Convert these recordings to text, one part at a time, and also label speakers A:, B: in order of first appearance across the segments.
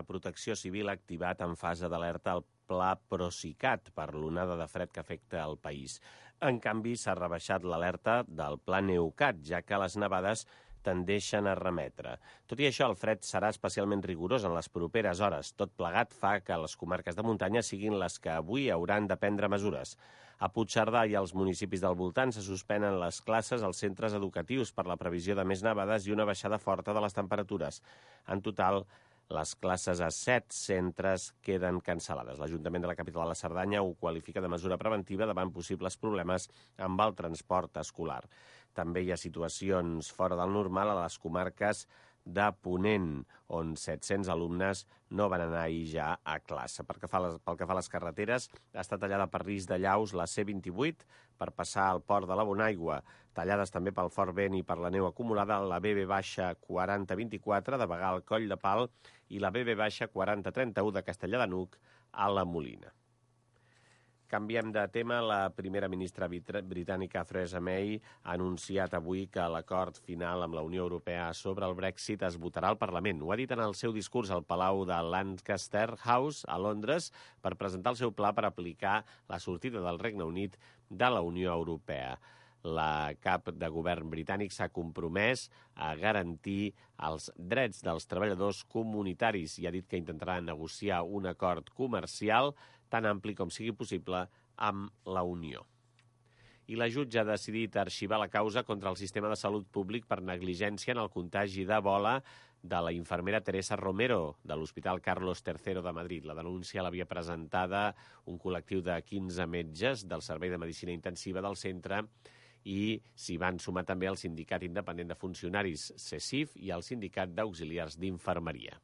A: Protecció Civil ha activat en fase d'alerta el pla Procicat per l'onada de fred que afecta el país. En canvi, s'ha rebaixat l'alerta del pla Neucat, ja que les nevades tendeixen a remetre. Tot i això, el fred serà especialment rigorós en les properes hores. Tot plegat fa que les comarques de muntanya siguin les que avui hauran de prendre mesures. A Puigcerdà i als municipis del voltant se suspenen les classes als centres educatius per la previsió de més nevades i una baixada forta de les temperatures. En total, les classes a 7 centres queden cancel·lades. L'Ajuntament de la capital de la Cerdanya ho qualifica de mesura preventiva davant possibles problemes amb el transport escolar. També hi ha situacions fora del normal a les comarques de Ponent, on 700 alumnes no van anar ahir ja a classe. Pel que fa a les carreteres, ha estat tallada per risc de llaus la C28 per passar al port de la Bonaigua, tallades també pel fort vent i per la neu acumulada la BB-4024 de Bagà al Coll de Pal i la BB-4031 de Castellar de N'Hug a la Molina. Canviem de tema. La primera ministra britànica Theresa May ha anunciat avui que l'acord final amb la Unió Europea sobre el Brexit es votarà al Parlament. Ho ha dit en el seu discurs al Palau de Lancaster House, a Londres, per presentar el seu pla per aplicar la sortida del Regne Unit de la Unió Europea. La cap de govern britànic s'ha compromès a garantir els drets dels treballadors comunitaris i ha dit que intentarà negociar un acord comercial tan ampli com sigui possible amb la Unió. I la jutge ha decidit arxivar la causa contra el sistema de salut públic per negligència en el contagi d'Ebola de la infermera Teresa Romero, de l'Hospital Carlos III de Madrid. La denúncia l'havia presentada un col·lectiu de 15 metges del Servei de Medicina Intensiva del centre i s'hi van sumar també el Sindicat Independent de Funcionaris, CESIF, i el Sindicat d'Auxiliars d'Infermeria.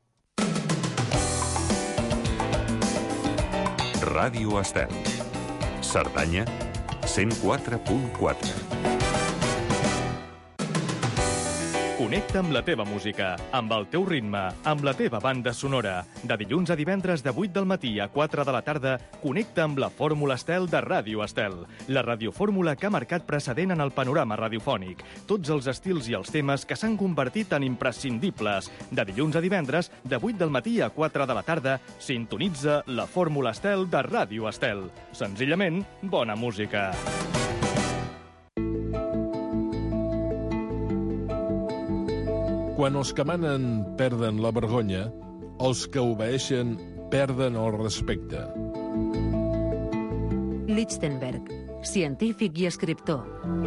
B: Ràdio Estel. Cerdanya, 104.4.
C: Connecta amb la teva música, amb el teu ritme, amb la teva banda sonora. De dilluns a divendres de 8 del matí a 4 de la tarda, connecta amb la Fórmula Estel de Ràdio Estel. La radiofórmula que ha marcat precedent en el panorama radiofònic. Tots els estils i els temes que s'han convertit en imprescindibles. De dilluns a divendres, de 8 del matí a 4 de la tarda, sintonitza la Fórmula Estel de Ràdio Estel. Senzillament, bona música.
D: Quan els que manen perden la vergonya, els que obeeixen perden el respecte.
E: Lichtenberg, científic i escriptor.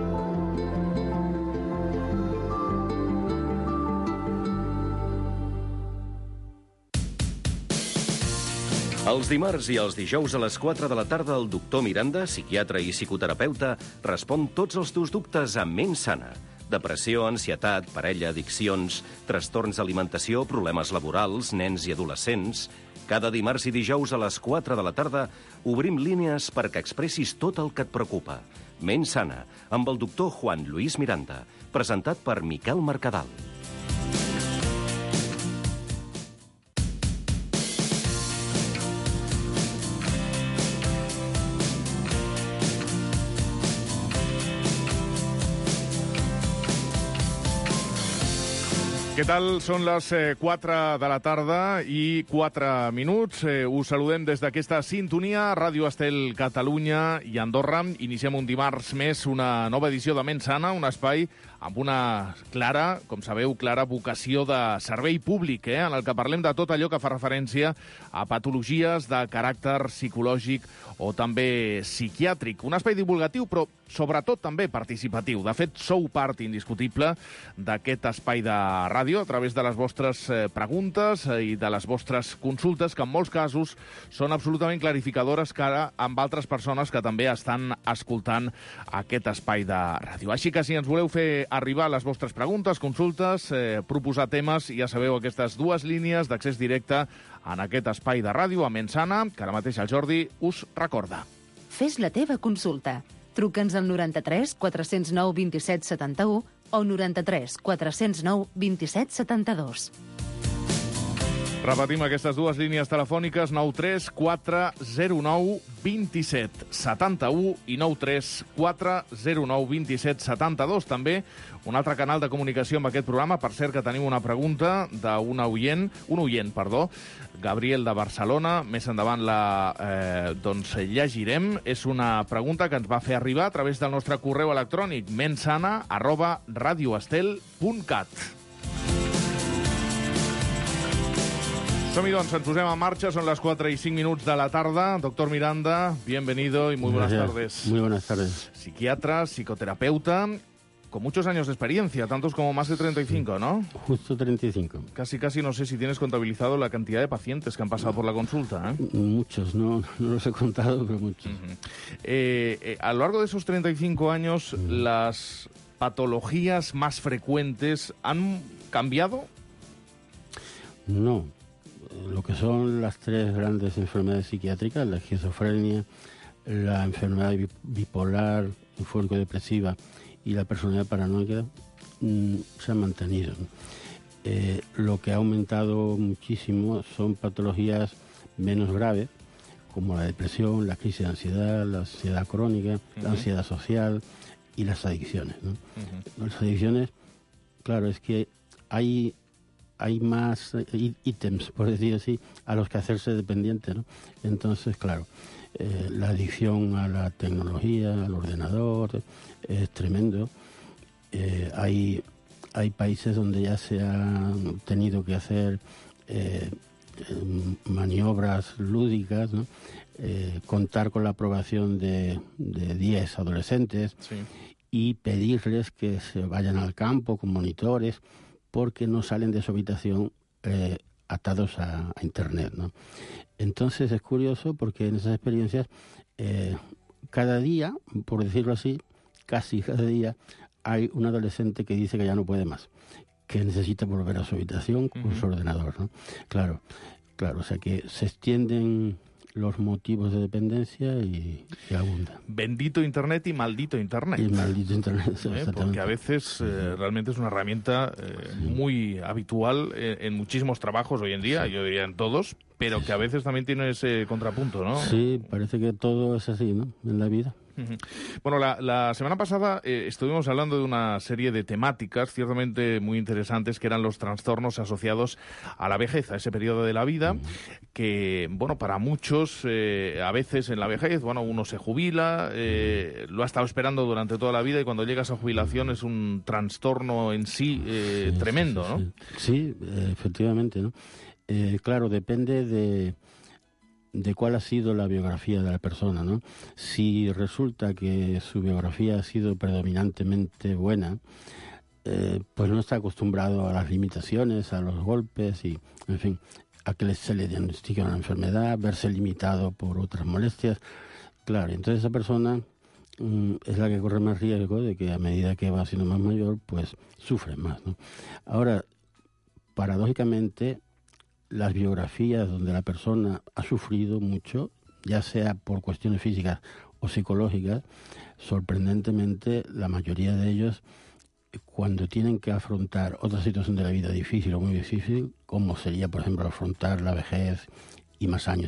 F: Els dimarts i els dijous a les 4 de la tarda el doctor Miranda, psiquiatre i psicoterapeuta, respon tots els teus dubtes amb ment sana. Depressió, ansietat, parella, addiccions, trastorns d'alimentació, problemes laborals, nens i adolescents. Cada dimarts i dijous a les 4 de la tarda obrim línies perquè expressis tot el que et preocupa. Ment sana, amb el doctor Juan Luis Miranda, presentat per Miquel Mercadal.
G: Què tal? Són les 4 de la tarda i 4 minuts. Us saludem des d'aquesta sintonia, Ràdio Estel Catalunya i Andorra. Iniciem un dimarts més una nova edició de Ment Sana, un espai amb una clara, com sabeu, clara vocació de servei públic, en el que parlem de tot allò que fa referència a patologies de caràcter psicològic o també psiquiàtric. Un espai divulgatiu, però sobretot també participatiu. De fet, sou part indiscutible d'aquest espai de ràdio a través de les vostres preguntes i de les vostres consultes, que en molts casos són absolutament clarificadores cara amb altres persones que també estan escoltant aquest espai de ràdio. Així que si ens voleu fer arribar les vostres preguntes, consultes, proposar temes, ja sabeu, aquestes dues línies d'accés directe en aquest espai de ràdio a Ment Sana, que ara mateix el Jordi us recorda.
E: Fes la teva consulta. Truca'ns al 93 409 27 71 o 93 409 27 72.
G: Repetim aquestes dues línies telefòniques, 93 409 27 71 i 93 409 27 72. També un altre canal de comunicació amb aquest programa. Per cert, que tenim una pregunta d'un oient, Gabriel de Barcelona. Més endavant la llegirem. És una pregunta que ens va fer arribar a través del nostre correu electrònic mensana@radioestel.cat. Som-hi, doncs, ens posem en marxa, son las 4:05 de la tarda. Doctor Miranda, bienvenido y muy buenas tardes.
H: Muy buenas tardes.
G: Psiquiatra, psicoterapeuta, con muchos años de experiencia, tantos como más de 35, ¿no?
H: Justo 35.
G: Casi no sé si tienes contabilizado la cantidad de pacientes que han pasado por la consulta, ¿eh?
H: Muchos, no los he contado, pero muchos.
G: A lo largo de esos 35 años, ¿las patologías más frecuentes han cambiado?
H: No. Lo que son las tres grandes enfermedades psiquiátricas, la esquizofrenia, la enfermedad bipolar, eufórico-depresiva y la personalidad paranoica, se han mantenido. Lo que ha aumentado muchísimo son patologías menos graves, como la depresión, la crisis de ansiedad, la ansiedad crónica, la ansiedad social y las adicciones, ¿no? Las adicciones, claro, es que hay más ítems, por decir así, a los que hacerse dependiente, ¿no? Entonces, claro, la adicción a la tecnología, al ordenador, es tremendo. Hay países donde ya se han tenido que hacer maniobras lúdicas, ¿no? Contar con la aprobación de 10 adolescentes, sí, y pedirles que se vayan al campo con monitores, porque no salen de su habitación atados a Internet, ¿no? Entonces es curioso porque en esas experiencias cada día, por decirlo así, casi cada día, hay un adolescente que dice que ya no puede más, que necesita volver a su habitación con su ordenador, ¿no? Claro, o sea que se extienden los motivos de dependencia y abunda.
G: Bendito Internet y maldito Internet.
H: Y maldito Internet,
G: porque a veces realmente es una herramienta muy habitual en muchísimos trabajos hoy en día, yo diría en todos, pero que a veces también tiene ese contrapunto, ¿no?
H: Sí, parece que todo es así, ¿no?, en la vida.
G: Bueno, la semana pasada estuvimos hablando de una serie de temáticas ciertamente muy interesantes, que eran los trastornos asociados a la vejez, a ese periodo de la vida, que, bueno, para muchos, a veces en la vejez, bueno, uno se jubila, lo ha estado esperando durante toda la vida, y cuando llega a esa jubilación es un trastorno en sí tremendo, ¿no?
H: Sí, efectivamente, ¿no? Claro, depende de cuál ha sido la biografía de la persona, ¿no? Si resulta que su biografía ha sido predominantemente buena, pues no está acostumbrado a las limitaciones, a los golpes y, en fin, a que se le diagnostique una enfermedad, verse limitado por otras molestias. Claro, entonces esa persona es la que corre más riesgo de que a medida que va siendo más mayor, pues sufre más, ¿no? Ahora, paradójicamente, las biografías donde la persona ha sufrido mucho, ya sea por cuestiones físicas o psicológicas, sorprendentemente la mayoría de ellos, cuando tienen que afrontar otra situación de la vida difícil o muy difícil, como sería, por ejemplo, afrontar la vejez y más años,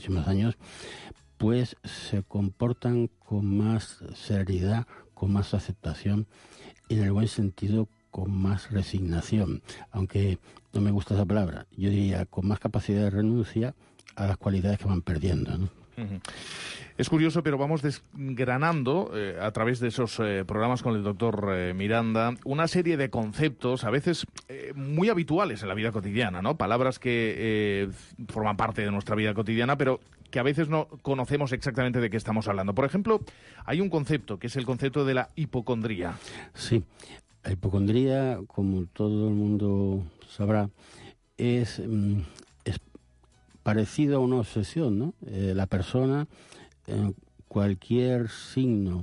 H: pues se comportan con más serenidad, con más aceptación, en el buen sentido, con más resignación, aunque no me gusta esa palabra, yo diría con más capacidad de renuncia a las cualidades que van perdiendo, ¿no?
G: Es curioso, pero vamos desgranando a través de esos programas con el doctor Miranda una serie de conceptos, a veces muy habituales en la vida cotidiana, ¿no? Palabras que forman parte de nuestra vida cotidiana, pero que a veces no conocemos exactamente de qué estamos hablando. Por ejemplo, hay un concepto, que es el concepto de la hipocondría.
H: Sí. La hipocondría, como todo el mundo sabrá, es parecido a una obsesión, ¿no? La persona, cualquier signo,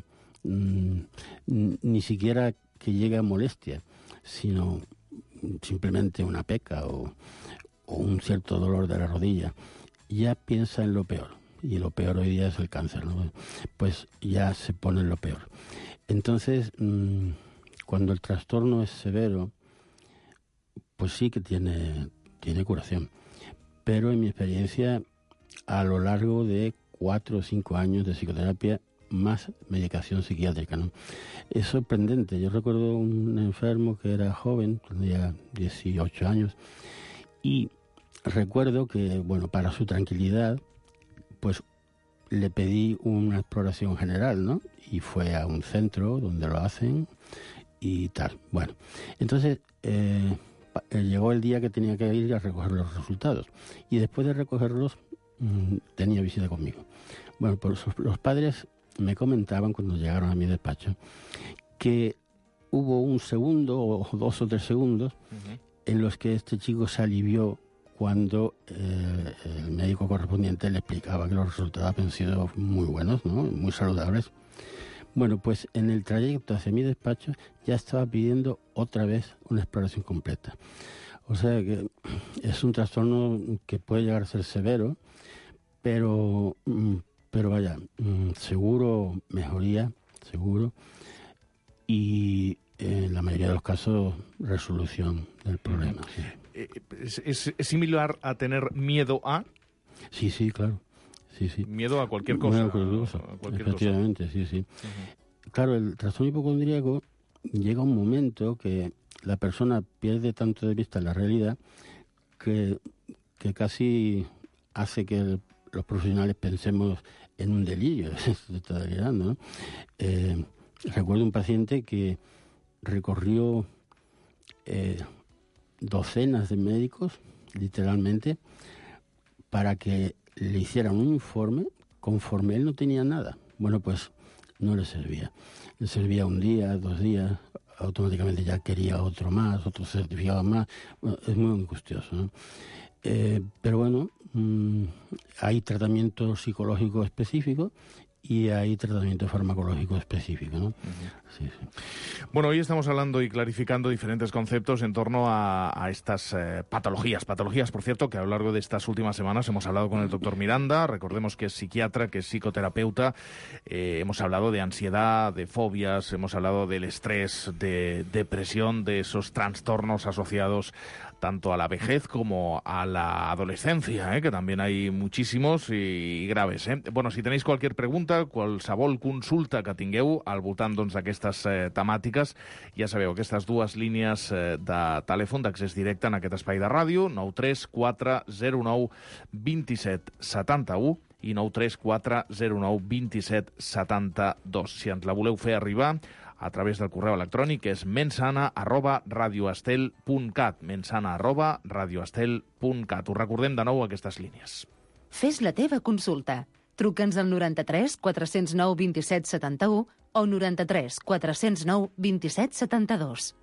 H: ni siquiera que llegue a molestia, sino simplemente una peca o un cierto dolor de la rodilla, ya piensa en lo peor. Y lo peor hoy día es el cáncer, ¿no? Pues ya se pone en lo peor. Entonces, cuando el trastorno es severo, pues sí que tiene curación. pero en mi experiencia, a lo largo de 4 o 5 años de psicoterapia, más medicación psiquiátrica, ¿no? Es sorprendente. Yo recuerdo un enfermo que era joven, tenía 18 años, y recuerdo que, bueno, para su tranquilidad, pues le pedí una exploración general, ¿no? Y fue a un centro donde lo hacen y tal. Bueno, entonces llegó el día que tenía que ir a recoger los resultados. Y después de recogerlos, tenía visita conmigo. Bueno, pues los padres me comentaban cuando llegaron a mi despacho que hubo un segundo o 2 o 3 segundos en los que este chico se alivió cuando el médico correspondiente le explicaba que los resultados habían sido muy buenos, ¿no? Muy saludables. Bueno, pues en el trayecto hacia mi despacho ya estaba pidiendo otra vez una exploración completa. O sea que es un trastorno que puede llegar a ser severo, pero vaya, seguro mejoría, seguro, y en la mayoría de los casos resolución del problema. Sí.
G: ¿Es similar a tener miedo a?
H: Sí, claro. Sí.
G: Miedo a cualquier cosa.
H: Efectivamente, cosa. Sí. Claro, el trastorno hipocondríaco llega un momento que la persona pierde tanto de vista la realidad que casi hace que los profesionales pensemos en un delirio. Se está delirando, ¿no? Recuerdo un paciente que recorrió docenas de médicos, literalmente, para que le hicieran un informe conforme él no tenía nada. Bueno, pues no le servía. Le servía un día, 2 días, automáticamente ya quería otro más, otro certificado más. Bueno, es muy angustioso, ¿no? Pero bueno, hay tratamiento psicológico específico y hay tratamiento farmacológico específico, ¿no? Sí.
G: Bueno, hoy estamos hablando y clarificando diferentes conceptos en torno a estas patologías, por cierto, que a lo largo de estas últimas semanas hemos hablado con el doctor Miranda. Recordemos que es psiquiatra, que es psicoterapeuta. Hemos hablado de ansiedad, de fobias, hemos hablado del estrés, de depresión, de esos trastornos asociados tanto a la vejez como a la adolescencia, que también hay muchísimos y graves. Bueno, si tenéis cualquier pregunta, qualsevol consulta que tingueu al voltant d'aquestes temàtiques, ja sabeu, aquestes 2 línies de telèfon d'accés directe en aquest espai de ràdio, 93409 2771 i 93409 2772. Si ens la voleu fer arribar a través del correu electrònic, que és mensana@radioestel.cat, mensana@radioestel.cat. Us recordem de nou aquestes línies.
E: Fes la teva consulta. Truca'ns al 93 409 27 71 o 93 409 27 72.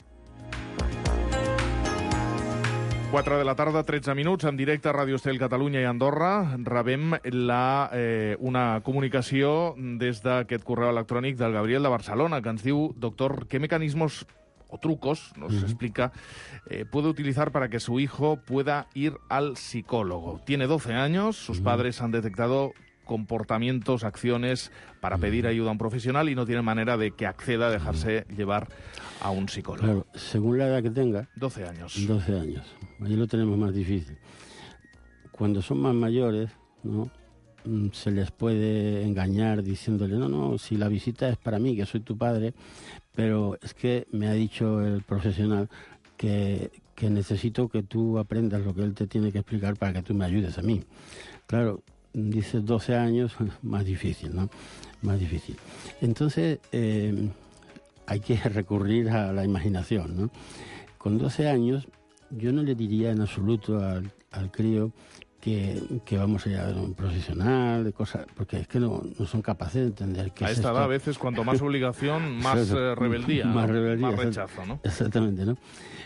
G: 4 de la tarda, 13 minuts, en directe a Ràdio Estel Catalunya i Andorra. Rebem una comunicació des d'aquest correu electrònic del Gabriel de Barcelona, que ens diu: doctor, ¿qué mecanismos o trucos, nos explica, puede utilizar para que su hijo pueda ir al psicólogo? Tiene 12 años, sus padres han detectado comportamientos, acciones para pedir ayuda a un profesional y no tiene manera de que acceda a dejarse llevar a un psicólogo.
H: Claro, según la edad que tenga.
G: 12 años.
H: 12 años. Ahí lo tenemos más difícil. Cuando son más mayores, ¿no?, se les puede engañar diciéndole, no, si la visita es para mí, que soy tu padre, pero es que me ha dicho el profesional que necesito que tú aprendas lo que él te tiene que explicar para que tú me ayudes a mí. Claro, dices 12 años, más difícil, ¿no? Más difícil. Entonces, hay que recurrir a la imaginación, ¿no? Con 12 años, yo no le diría en absoluto al crío que vamos a ir a ver un profesional, de cosas, porque es que no son capaces de entender qué
G: a
H: es
G: esta
H: esto.
G: edad, a veces, cuanto más obligación, más rebeldía, más rechazo, ¿no?
H: Exactamente, ¿no?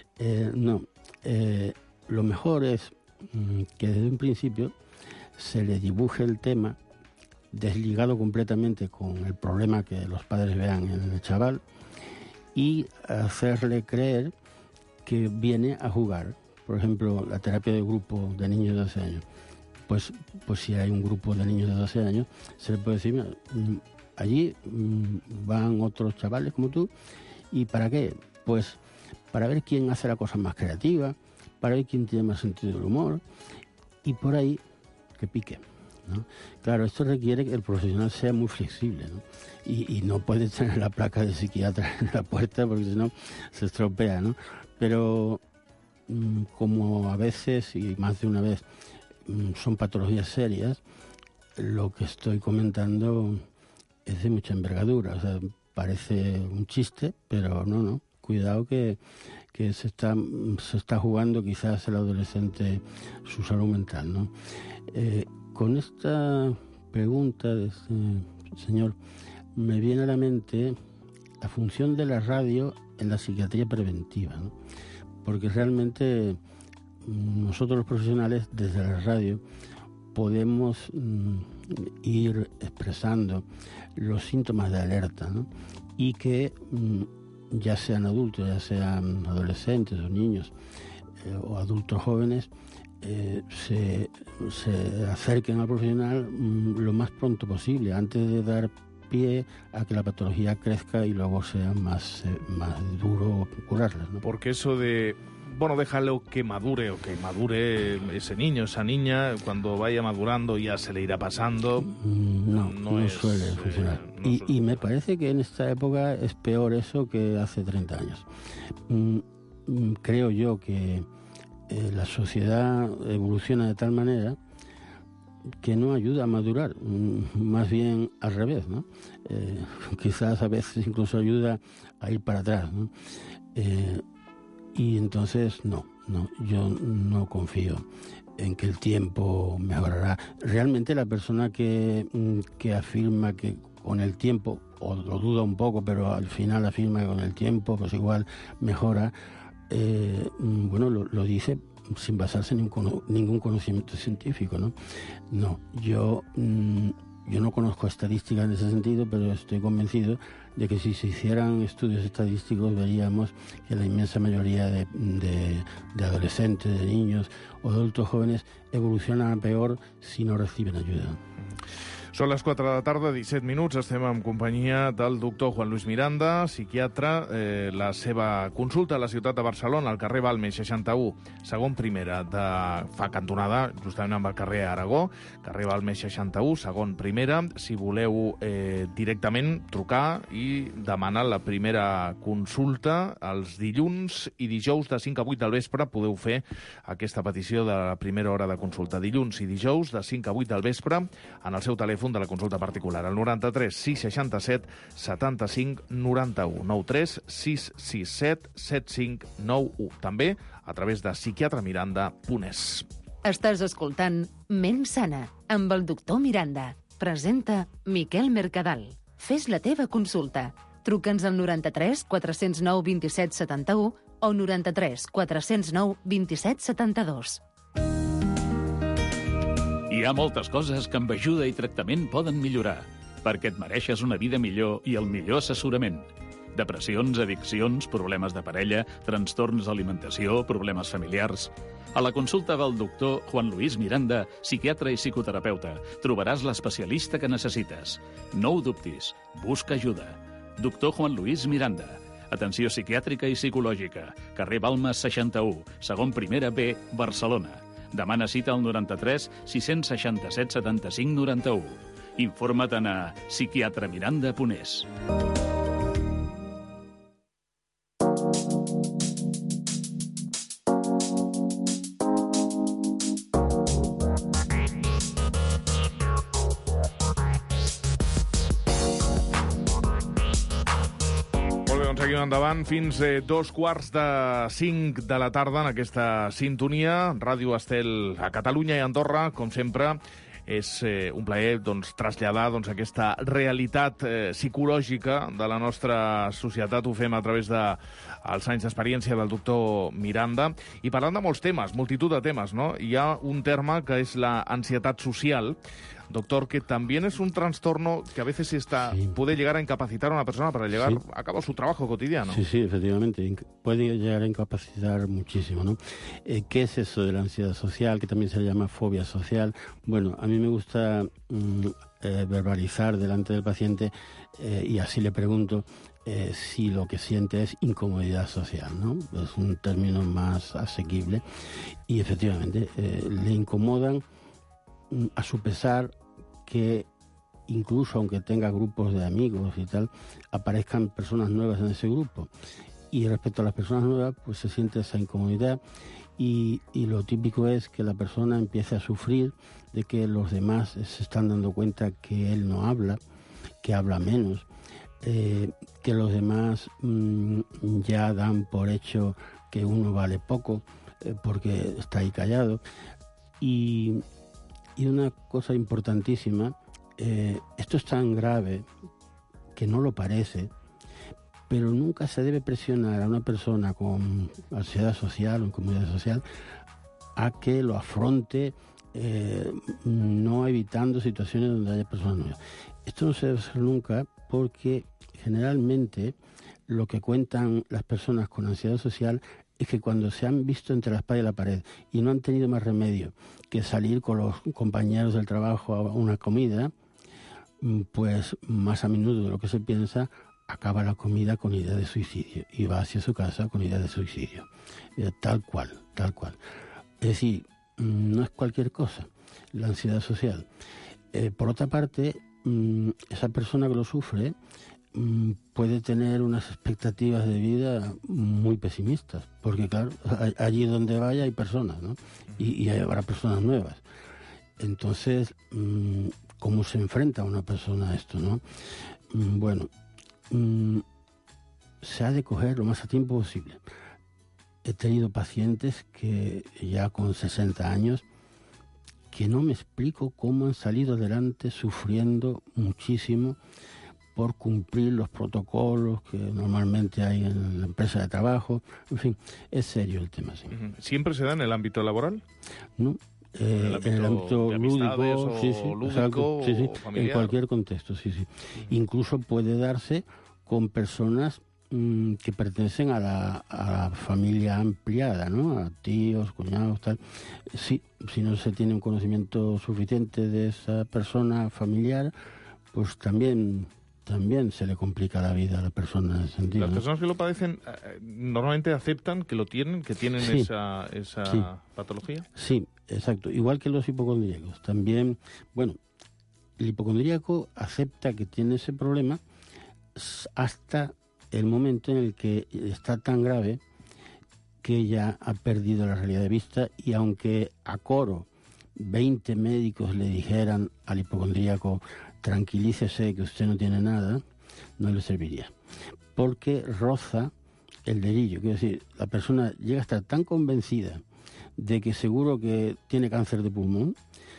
H: Lo mejor es que desde un principio se le dibuje el tema desligado completamente con el problema que los padres vean en el chaval y hacerle creer que viene a jugar. Por ejemplo, la terapia de grupo de niños de 12 años. Pues si hay un grupo de niños de 12 años, se le puede decir, mira, allí van otros chavales como tú. ¿Y para qué? Pues para ver quién hace la cosa más creativa, para ver quién tiene más sentido del humor. y por ahí que pique, ¿no? Claro, esto requiere que el profesional sea muy flexible, ¿no? Y no puede tener la placa de psiquiatra en la puerta porque si no se estropea, ¿no? Pero como a veces, y más de una vez, son patologías serias, lo que estoy comentando es de mucha envergadura. O sea, parece un chiste, pero no. Cuidado que se está jugando quizás el adolescente su salud mental, ¿no? Con esta pregunta de este señor me viene a la mente la función de la radio en la psiquiatría preventiva, ¿no? Porque realmente nosotros los profesionales desde la radio podemos ir expresando los síntomas de alerta, ¿no? Y que ya sean adultos, ya sean adolescentes o niños o adultos jóvenes, se acerquen al profesional lo más pronto posible, antes de dar pie a que la patología crezca y luego sea más duro curarla, ¿no?
G: Porque eso de, bueno, déjalo que madure o que madure ese niño, esa niña, cuando vaya madurando ya se le irá pasando.
H: No suele funcionar. Y me parece que en esta época es peor eso que hace 30 años. Creo yo que la sociedad evoluciona de tal manera que no ayuda a madurar, más bien al revés, ¿no? Quizás a veces incluso ayuda a ir para atrás, ¿no? Y entonces yo no confío en que el tiempo mejorará. Realmente la persona que afirma que con el tiempo, o lo duda un poco, pero al final afirma que con el tiempo pues igual mejora, lo dice sin basarse en ningún conocimiento científico, ¿no? No, yo no conozco estadísticas en ese sentido, pero estoy convencido de que si se hicieran estudios estadísticos veríamos que la inmensa mayoría de adolescentes, de niños o de adultos jóvenes evolucionan peor si no reciben ayuda.
G: Són les 4 de la tarda, 17 minuts. Estem en companyia del doctor Juan Luis Miranda, psiquiatre. La seva consulta a la ciutat de Barcelona, al carrer Balmes 61, segon primera, fa cantonada justament amb el carrer Aragó, carrer Balmes 61, segon primera. Si voleu directament trucar i demanar la primera consulta, els dilluns i dijous de 5 a 8 del vespre podeu fer aquesta petició de la primera hora de consulta. Dilluns i dijous de 5 a 8 del vespre en el seu telèfon de la consulta particular, el 93 667 75 91, 93 667 7591, també a través de psiquiatremiranda.es.
E: Estàs escoltant Ment Sana amb el doctor Miranda. Presenta Miquel Mercadal. Fes la teva consulta. Truca'ns al 93 409 27 71 o 93 409 27 72.
I: Hi ha moltes coses que amb ajuda i tractament poden millorar, perquè et mereixes una vida millor i el millor assessorament. Depressions, addiccions, problemes de parella, trastorns d'alimentació, problemes familiars. A la consulta del doctor Juan Luis Miranda, psiquiatre i psicoterapeuta, trobaràs l'especialista que necessites. No ho dubtis, busca ajuda. Doctor Juan Luis Miranda. Atenció psiquiàtrica i psicològica. Carrer Balmes 61, segon primera B, Barcelona. Demana cita al 93 667 75 91. Informa't a psiquiatremiranda.es.
G: Seguim endavant fins 2:45 de la tarda en aquesta sintonia. Ràdio Estel a Catalunya i Andorra, com sempre. És un plaer traslladar aquesta realitat psicològica de la nostra societat. Ho fem a través dels anys d'experiència del doctor Miranda. I parlant de molts temes, multitud de temes, no? Hi ha un terme que és la ansietat social, doctor, que también es un trastorno que a veces puede llegar a incapacitar a una persona para llegar a cabo su trabajo cotidiano.
H: Sí, efectivamente. Puede llegar a incapacitar muchísimo, ¿no? ¿Qué es eso de la ansiedad social, que también se le llama fobia social? Bueno, a mí me gusta verbalizar delante del paciente y así le pregunto si lo que siente es incomodidad social, ¿no? Es un término más asequible y efectivamente le incomodan a su pesar que incluso aunque tenga grupos de amigos y tal, aparezcan personas nuevas en ese grupo. Y respecto a las personas nuevas, pues se siente esa incomodidad y lo típico es que la persona empiece a sufrir de que los demás se están dando cuenta que él no habla, que habla menos, que los demás ya dan por hecho que uno vale poco porque está ahí callado. Y una cosa importantísima, esto es tan grave que no lo parece, pero nunca se debe presionar a una persona con ansiedad social o incomodidad social a que lo afronte, no evitando situaciones donde haya personas nuevas. Esto no se debe hacer nunca porque generalmente lo que cuentan las personas con ansiedad social es que cuando se han visto entre la espada y la pared y no han tenido más remedio que salir con los compañeros del trabajo a una comida, pues más a menudo de lo que se piensa, acaba la comida con idea de suicidio y va hacia su casa con idea de suicidio. Tal cual, tal cual. Es decir, no es cualquier cosa la ansiedad social. Por otra parte, esa persona que lo sufre puede tener unas expectativas de vida muy pesimistas, porque claro, allí donde vaya hay personas, ¿no? Y habrá personas nuevas. Entonces, ¿cómo se enfrenta una persona a esto, no? Bueno, se ha de coger lo más a tiempo posible. He tenido pacientes que ya con 60 años que no me explico cómo han salido adelante sufriendo muchísimo por cumplir los protocolos que normalmente hay en la empresa de trabajo. En fin, es serio el tema, sí.
G: ¿Siempre se da en el ámbito laboral?
H: No. En el ámbito lúdico,
G: sí,
H: en cualquier contexto, sí. Incluso puede darse con personas que pertenecen a la familia ampliada, ¿no? A tíos, cuñados, tal. Sí, si no se tiene un conocimiento suficiente de esa persona familiar, pues también se le complica la vida a la persona en ese sentido.
G: Las personas que lo padecen normalmente aceptan que lo tienen, que tienen esa patología.
H: Sí, exacto. Igual que los hipocondríacos. También, bueno, el hipocondríaco acepta que tiene ese problema hasta el momento en el que está tan grave que ya ha perdido la realidad de vista y aunque a coro 20 médicos le dijeran al hipocondríaco tranquilícese que usted no tiene nada, no le serviría. Porque roza el delirio. Quiero decir, la persona llega a estar tan convencida de que seguro que tiene cáncer de pulmón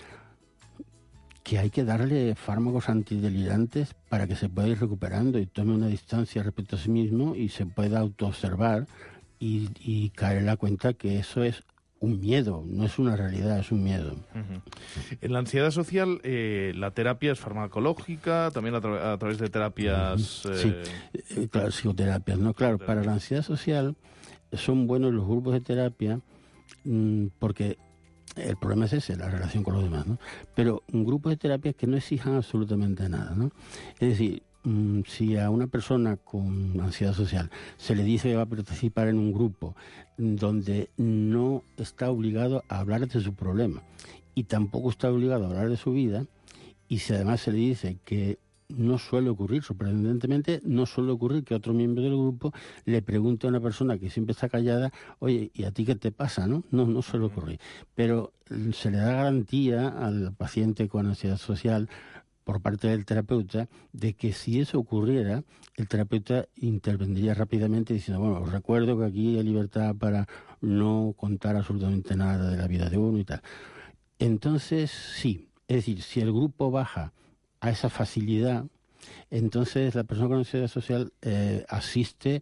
H: que hay que darle fármacos antidelirantes para que se pueda ir recuperando y tome una distancia respecto a sí mismo y se pueda autoobservar y caer en la cuenta que eso es un miedo, no es una realidad, es un miedo.
G: En la ansiedad social, la terapia es farmacológica, también a través de terapias...
H: Claro, psicoterapias, ¿no? Claro, para la ansiedad social son buenos los grupos de terapia porque el problema es ese, la relación con los demás, ¿no? Pero un grupo de terapia que no exijan absolutamente nada, ¿no? Es decir, si a una persona con ansiedad social se le dice que va a participar en un grupo donde no está obligado a hablar de su problema y tampoco está obligado a hablar de su vida, y si además se le dice que no suele ocurrir, sorprendentemente, no suele ocurrir que otro miembro del grupo le pregunte a una persona que siempre está callada, oye, ¿y a ti qué te pasa? No suele ocurrir. Pero se le da garantía al paciente con ansiedad social por parte del terapeuta de que si eso ocurriera, el terapeuta intervendría rápidamente diciendo, bueno, os recuerdo que aquí hay libertad para no contar absolutamente nada de la vida de uno y tal. Entonces, sí, es decir, si el grupo baja a esa facilidad, entonces la persona con ansiedad social asiste,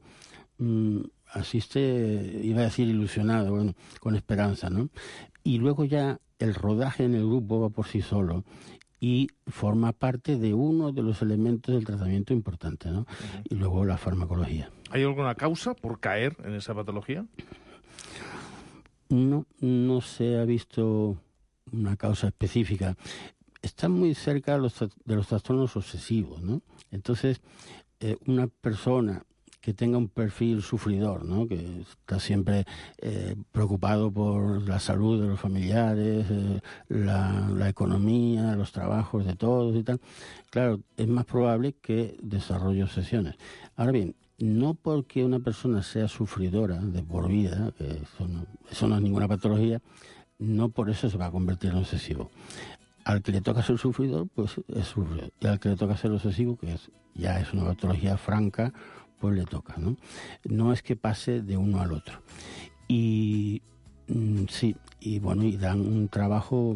H: iba a decir ilusionado, bueno, con esperanza, ¿no? Y luego ya el rodaje en el grupo va por sí solo y forma parte de uno de los elementos del tratamiento importante, ¿no? Y luego la farmacología.
G: ¿Hay alguna causa por caer en esa patología?
H: No se ha visto una causa específica. Está muy cerca de los trastornos obsesivos, ¿no? Entonces, una persona que tenga un perfil sufridor, ¿no? Que está siempre preocupado por la salud de los familiares, la economía, los trabajos de todos y tal, claro, es más probable que desarrolle obsesiones. Ahora bien, no porque una persona sea sufridora de por vida, que eso no es ninguna patología, no por eso se va a convertir en obsesivo. Al que le toca ser sufridor, pues es sufridor. Y al que le toca ser obsesivo, que ya es una patología franca, pues le toca, ¿no? No es que pase de uno al otro. Y sí, y bueno, y dan un trabajo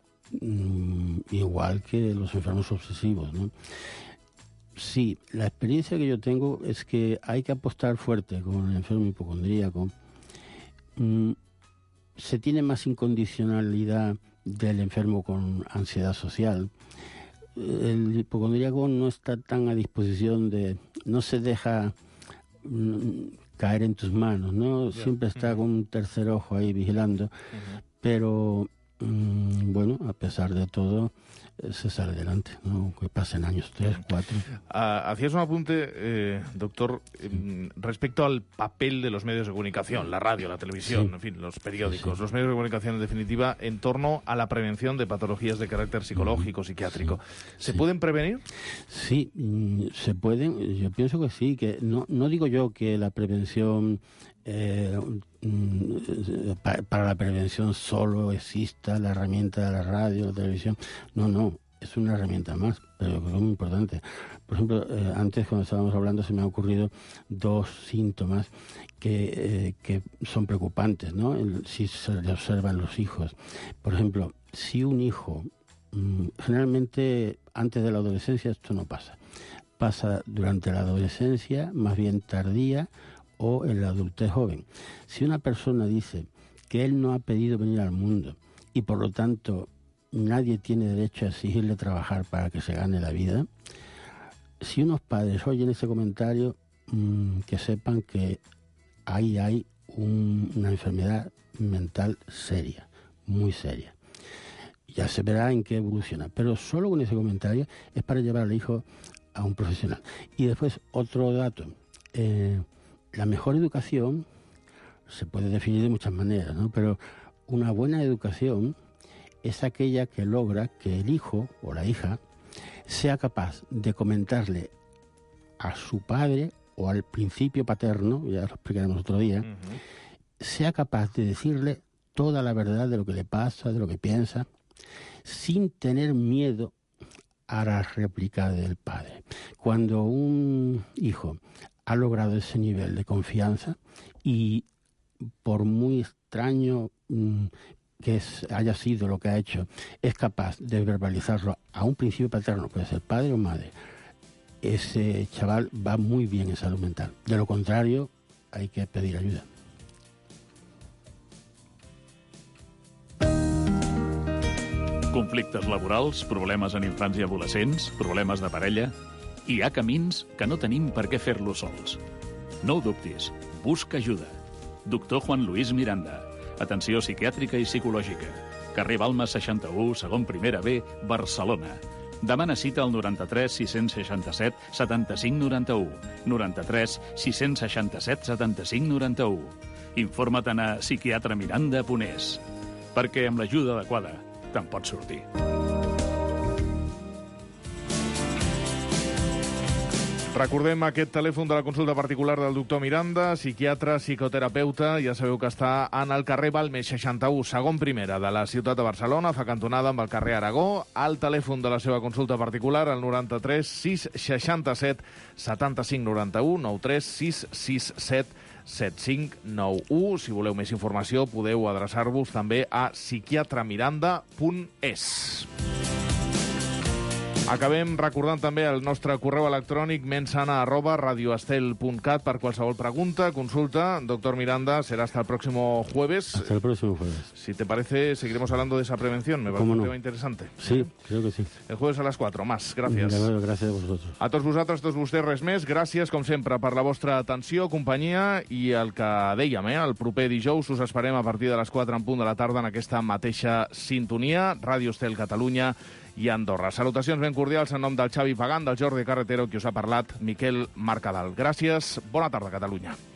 H: igual que los enfermos obsesivos, ¿no? Sí, la experiencia que yo tengo es que hay que apostar fuerte con el enfermo hipocondríaco. Se tiene más incondicionalidad del enfermo con ansiedad social. El hipocondríaco no está tan a disposición no se deja caer en tus manos, ¿no? Siempre está con un tercer ojo ahí vigilando, pero bueno, a pesar de todo, se sale adelante, ¿no? Que pasen años, 3, 4.
G: Hacías un apunte, doctor, respecto al papel de los medios de comunicación, la radio, la televisión, en fin, los periódicos, los medios de comunicación en definitiva, en torno a la prevención de patologías de carácter psicológico, psiquiátrico. ¿Se pueden prevenir?
H: Sí, se pueden. Yo pienso que sí, que no digo yo que la prevención... para la prevención solo exista la herramienta de la radio, la televisión. No, es una herramienta más, pero yo creo que es muy importante. Por ejemplo, antes cuando estábamos hablando se me han ocurrido 2 síntomas que son preocupantes, ¿no? Si se le observan los hijos. Por ejemplo, si un hijo, generalmente antes de la adolescencia esto no pasa. Pasa durante la adolescencia, más bien tardía, o en la adultez joven. Si una persona dice que él no ha pedido venir al mundo y por lo tanto nadie tiene derecho a exigirle trabajar para que se gane la vida, si unos padres oyen ese comentario, que sepan que ahí hay una enfermedad mental seria, muy seria. Ya se verá en qué evoluciona, pero solo con ese comentario es para llevar al hijo a un profesional. Y después otro dato, la mejor educación se puede definir de muchas maneras, ¿no? Pero una buena educación es aquella que logra que el hijo o la hija sea capaz de comentarle a su padre o al principio paterno, ya lo explicaremos otro día, sea capaz de decirle toda la verdad de lo que le pasa, de lo que piensa, sin tener miedo a la réplica del padre. Cuando un hijo ha logrado ese nivel de confianza y por muy extraño que haya sido lo que ha hecho, es capaz de verbalizarlo a un principio paterno, puede ser padre o madre, ese chaval va muy bien en salud mental. De lo contrario, hay que pedir ayuda.
I: Conflictes laborals, problemes en infants i adolescents, problemes de parella... Hi ha camins que no tenim per què fer-los sols. No ho dubtis, busca ajuda. Doctor Juan Luis Miranda. Atenció psiquiàtrica i psicològica. Carrer Balmes 61, segon primera B, Barcelona. Demana cita al 93 667 75 91. 93 667 75 91. Informa't a psiquiatremiranda.es. Perquè amb l'ajuda adequada te'n pots sortir.
G: Recordem aquest telèfon de la consulta particular del doctor Miranda, psiquiatre, psicoterapeuta. Ja sabeu que està en el carrer Balmes 61, segon primera, de la ciutat de Barcelona, fa cantonada amb el carrer Aragó. El telèfon de la seva consulta particular, el 93 667 75 91, 93 667 7591. Si voleu més informació, podeu adreçar-vos també a psiquiatremiranda.es. Acabem recordant també el nostre correu electrònic mensana@radioestel.cat per qualsevol pregunta, consulta. Doctor Miranda, será hasta el próximo jueves.
H: Hasta el próximo jueves.
G: Si te parece, seguiremos hablando de esa prevención. Me parece un tema interesante.
H: Sí, creo que sí.
G: El jueves a les 4. Más. Gràcies.
H: Gràcies a vosaltres.
G: A tots vosaltres, tots vostès, res més. Gràcies, com sempre, per la vostra atenció, companyia, i el que dèiem, el proper dijous us esperem a partir de les 4 en punt de la tarda en aquesta mateixa sintonia. Ràdio Estel Catalunya i Andorra. Salutacions ben cordials en nom del Xavi Pagant, del Jordi Carretero, qui us ha parlat, Miquel Mercadal. Gràcies, bona tarda, Catalunya.